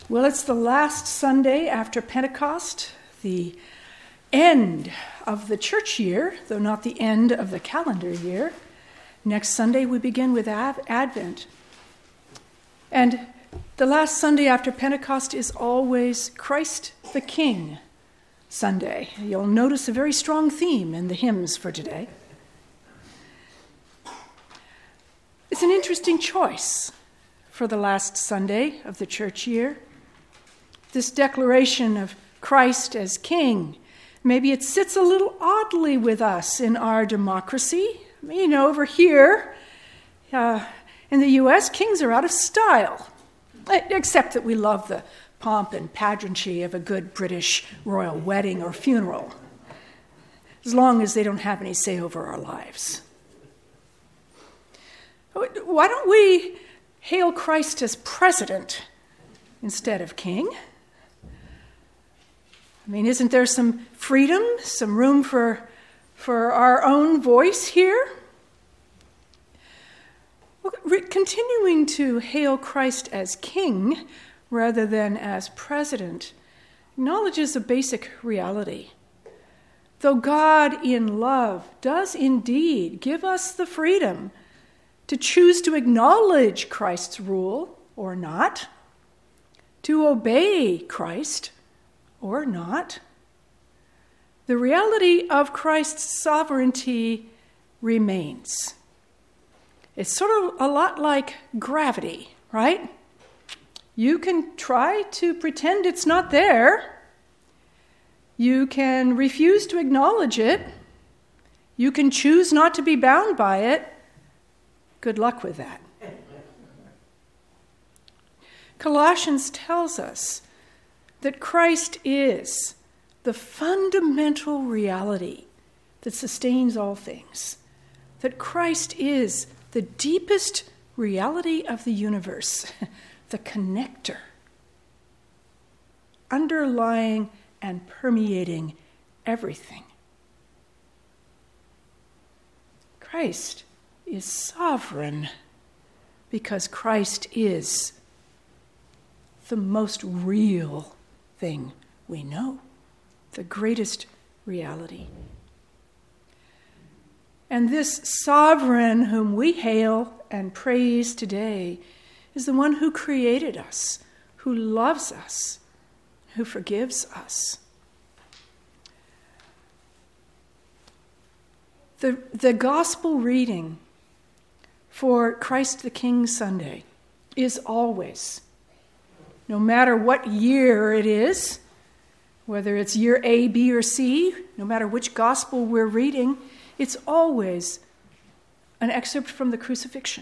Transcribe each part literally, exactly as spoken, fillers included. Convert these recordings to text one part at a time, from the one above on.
Well, it's the last Sunday after Pentecost, the end of the church year, though not the end of the calendar year. Next Sunday we begin with Advent. And the last Sunday after Pentecost is always Christ the King Sunday. You'll notice a very strong theme in the hymns for today. It's an interesting choice for the last Sunday of the church year. This declaration of Christ as King, maybe it sits a little oddly with us in our democracy. You know, over here uh, in the U S, kings are out of style, except that we love the pomp and pageantry of a good British royal wedding or funeral, as long as they don't have any say over our lives. Why don't we hail Christ as president instead of king? I mean, isn't there some freedom, some room for, for our own voice here? Well, re- continuing to hail Christ as king rather than as president acknowledges a basic reality. Though God in love does indeed give us the freedom to choose to acknowledge Christ's rule or not, to obey Christ or not, the reality of Christ's sovereignty remains. It's sort of a lot like gravity, right? You can try to pretend it's not there. You can refuse to acknowledge it. You can choose not to be bound by it. Good luck with that. Colossians tells us that Christ is the fundamental reality that sustains all things, that Christ is the deepest reality of the universe, the connector, underlying and permeating everything. Christ is sovereign because Christ is the most real thing we know, the greatest reality. And this sovereign whom we hail and praise today is the one who created us, who loves us, who forgives us. The, the gospel reading for Christ the King Sunday is always, no matter what year it is, whether it's year A, B, or C, no matter which gospel we're reading, it's always an excerpt from the crucifixion,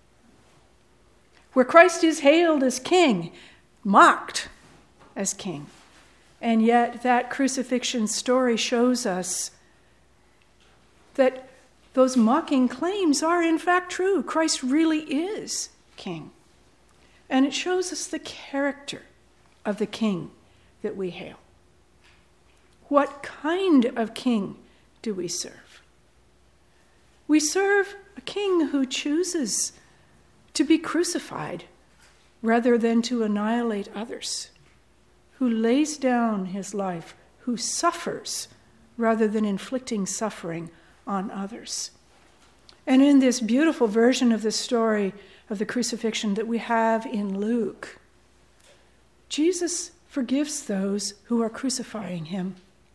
where Christ is hailed as king, mocked as king. And yet that crucifixion story shows us that those mocking claims are in fact true. Christ really is king. And it shows us the character of the king that we hail. What kind of king do we serve? We serve a king who chooses to be crucified rather than to annihilate others, who lays down his life, who suffers rather than inflicting suffering on others. And in this beautiful version of the story of the crucifixion that we have in Luke, Jesus forgives those who are crucifying him.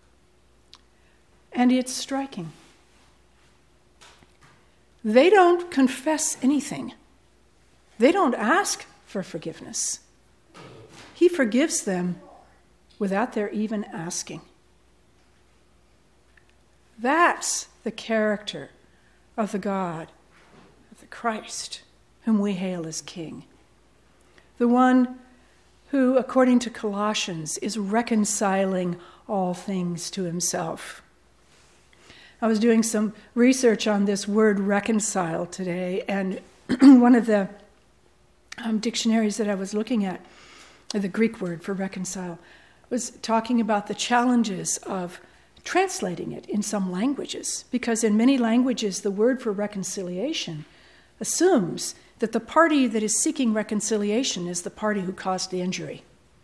And it's striking. They don't confess anything. They don't ask for forgiveness. He forgives them without their even asking. That's the character of the God, of the Christ, whom we hail as King. The one who, according to Colossians, is reconciling all things to himself. I was doing some research on this word reconcile today, and one of the um, dictionaries that I was looking at, the Greek word for reconcile, was talking about the challenges of translating it in some languages, because in many languages the word for reconciliation assumes that the party that is seeking reconciliation is the party who caused the injury.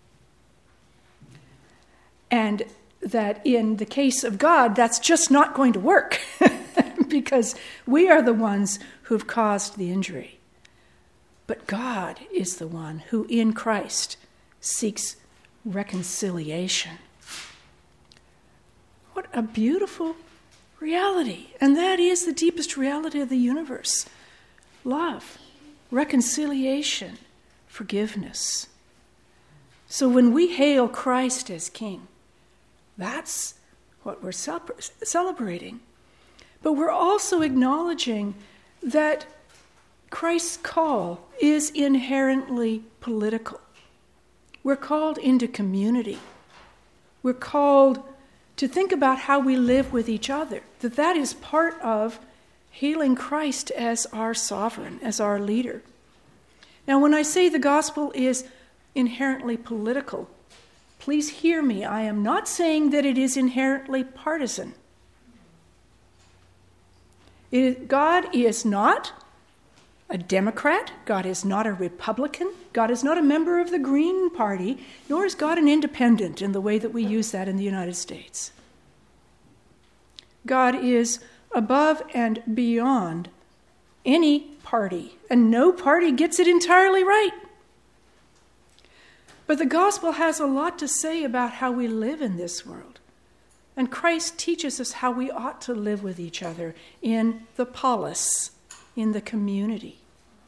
And that in the case of God, that's just not going to work because we are the ones who've caused the injury. But God is the one who in Christ seeks reconciliation. What a beautiful reality. And that is the deepest reality of the universe. Love, reconciliation, forgiveness. So when we hail Christ as King, that's what we're celebrating. But we're also acknowledging that Christ's call is inherently political. We're called into community. We're called to think about how we live with each other, that that is part of hailing Christ as our sovereign, as our leader. Now, when I say the gospel is inherently political, please hear me. I am not saying that it is inherently partisan. It, God is not a Democrat. God is not a Republican. God is not a member of the Green Party, nor is God an independent in the way that we use that in the United States. God is above and beyond any party, and no party gets it entirely right. But the gospel has a lot to say about how we live in this world. And Christ teaches us how we ought to live with each other in the polis, in the community.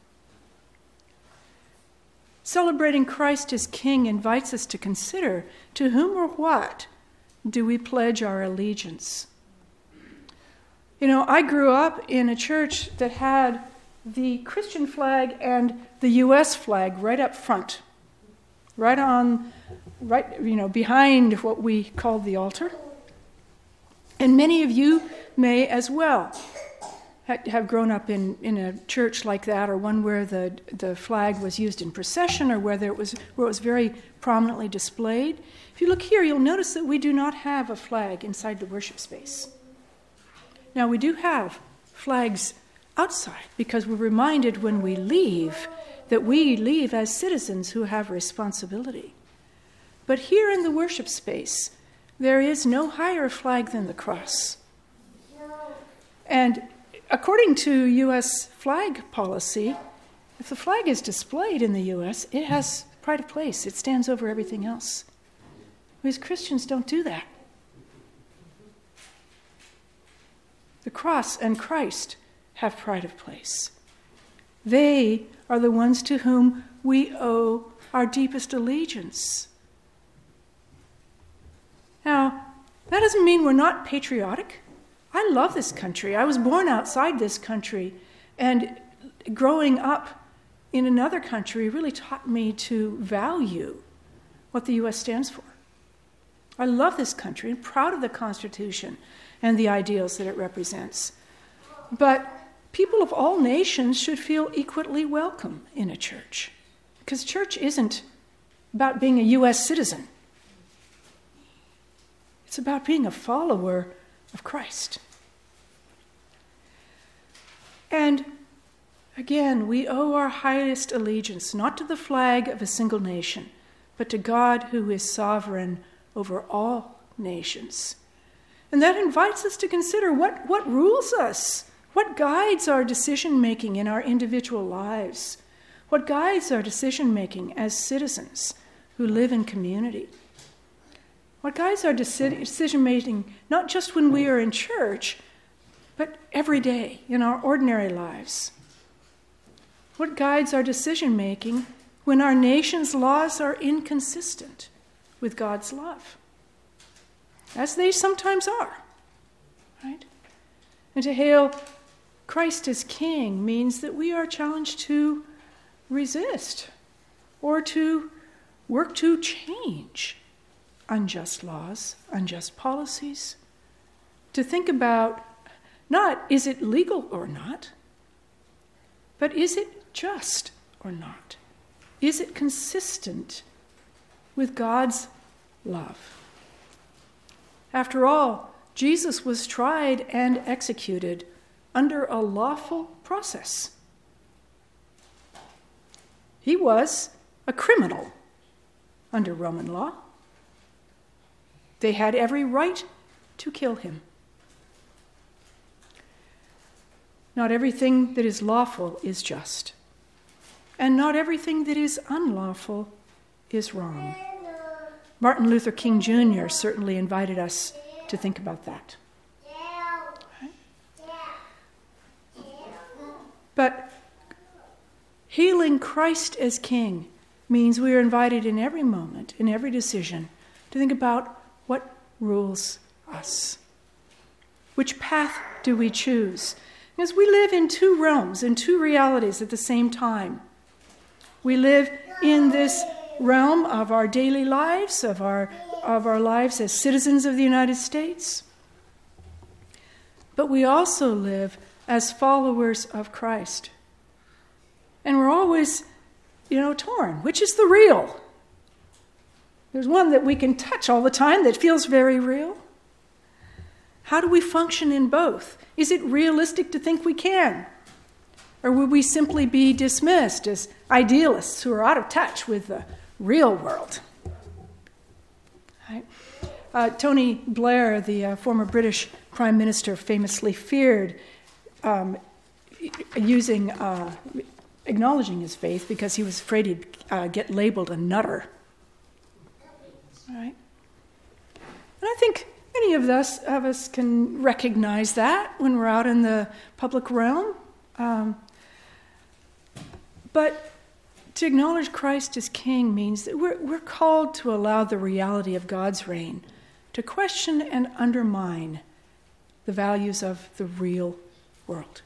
Celebrating Christ as King invites us to consider to whom or what do we pledge our allegiance. You know, I grew up in a church that had the Christian flag and the U S flag right up front. Right on, right, you know, behind what we called the altar. And many of you may as well have grown up in, in a church like that, or one where the, the flag was used in procession, or whether it was where it was very prominently displayed. If you look here, you'll notice that we do not have a flag inside the worship space. Now, we do have flags outside, because we're reminded when we leave that we leave as citizens who have responsibility. But here in the worship space, there is no higher flag than the cross. And according to U S flag policy, if the flag is displayed in the U S, it has pride of place. It stands over everything else. We as Christians don't do that. The cross and Christ have pride of place. They are the ones to whom we owe our deepest allegiance. Now, that doesn't mean we're not patriotic. I love this country. I was born outside this country, and growing up in another country really taught me to value what the U S stands for. I love this country and proud of the Constitution and the ideals that it represents. But people of all nations should feel equally welcome in a church, because church isn't about being a U S citizen. It's about being a follower of Christ. And again, we owe our highest allegiance not to the flag of a single nation, but to God who is sovereign over all nations. And that invites us to consider what, what rules us. What guides our decision-making in our individual lives? What guides our decision-making as citizens who live in community? What guides our deci- decision-making not just when we are in church, but every day in our ordinary lives? What guides our decision-making when our nation's laws are inconsistent with God's love? As they sometimes are, right? And to hail Christ as King means that we are challenged to resist or to work to change unjust laws, unjust policies, to think about not is it legal or not, but is it just or not? Is it consistent with God's love? After all, Jesus was tried and executed under a lawful process. He was a criminal under Roman law. They had every right to kill him. Not everything that is lawful is just, and not everything that is unlawful is wrong. Martin Luther King Junior certainly invited us to think about that. Right? But hailing Christ as King means we are invited in every moment, in every decision, to think about what rules us. Which path do we choose? Because we live in two realms, in two realities at the same time. We live in this realm of our daily lives, of our, of our lives as citizens of the United States. But we also live as followers of Christ. And we're always, you know, torn. Which is the real? There's one that we can touch all the time that feels very real. How do we function in both? Is it realistic to think we can? Or will we simply be dismissed as idealists who are out of touch with the real world? Right? Uh, Tony Blair, the uh, former British Prime Minister, famously feared um, using, uh, acknowledging his faith because he was afraid he'd uh, get labeled a nutter. Right? And I think many of us, of us can recognize that when we're out in the public realm. Um, but to acknowledge Christ as King means that we're, we're called to allow the reality of God's reign to question and undermine the values of the real world.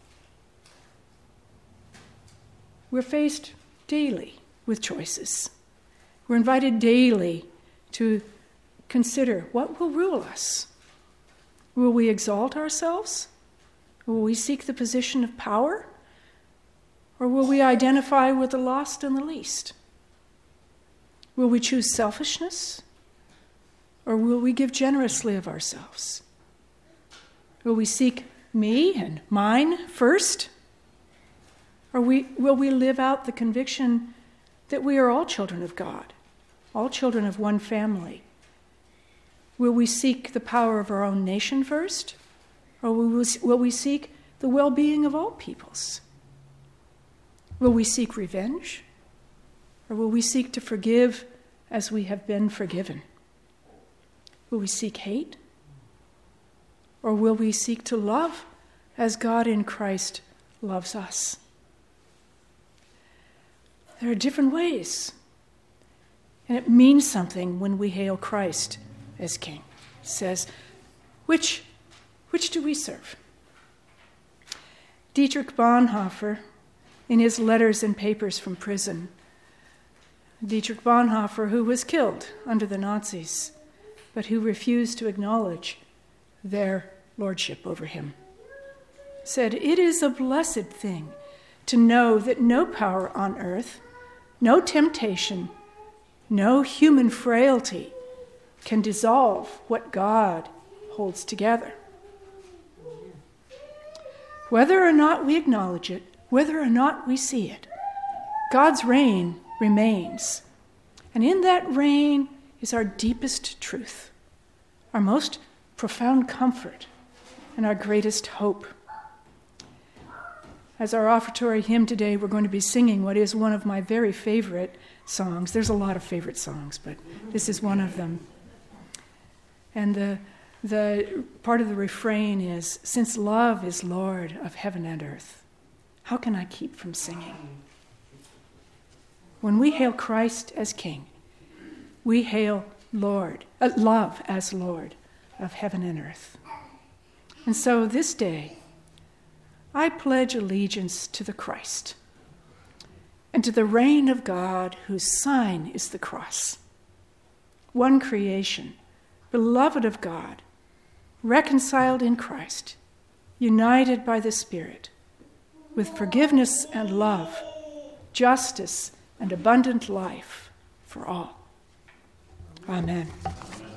We're faced daily with choices. We're invited daily to consider what will rule us. Will we exalt ourselves? Will we seek the position of power? Or will we identify with the lost and the least? Will we choose selfishness? Or will we give generously of ourselves? Will we seek me and mine first? Or we, will we live out the conviction that we are all children of God, all children of one family? Will we seek the power of our own nation first? Or will we, will we seek the well-being of all peoples? Will we seek revenge? Or will we seek to forgive as we have been forgiven? Will we seek hate? Or will we seek to love as God in Christ loves us? There are different ways. And it means something when we hail Christ as King. It says, which, which do we serve? Dietrich Bonhoeffer, in his Letters and Papers from Prison, Dietrich Bonhoeffer, who was killed under the Nazis, but who refused to acknowledge their lordship over him, said, "It is a blessed thing to know that no power on earth, no temptation, no human frailty can dissolve what God holds together." Whether or not we acknowledge it, whether or not we see it, God's reign remains. And in that reign is our deepest truth, our most profound comfort, and our greatest hope. As our offertory hymn today, we're going to be singing what is one of my very favorite songs. There's a lot of favorite songs, but this is one of them. And the the part of the refrain is, "Since love is Lord of heaven and earth, how can I keep from singing?" When we hail Christ as King, we hail Lord, uh, love as Lord of heaven and earth. And so this day, I pledge allegiance to the Christ and to the reign of God whose sign is the cross. One creation, beloved of God, reconciled in Christ, united by the Spirit, with forgiveness and love, justice and abundant life for all. Amen.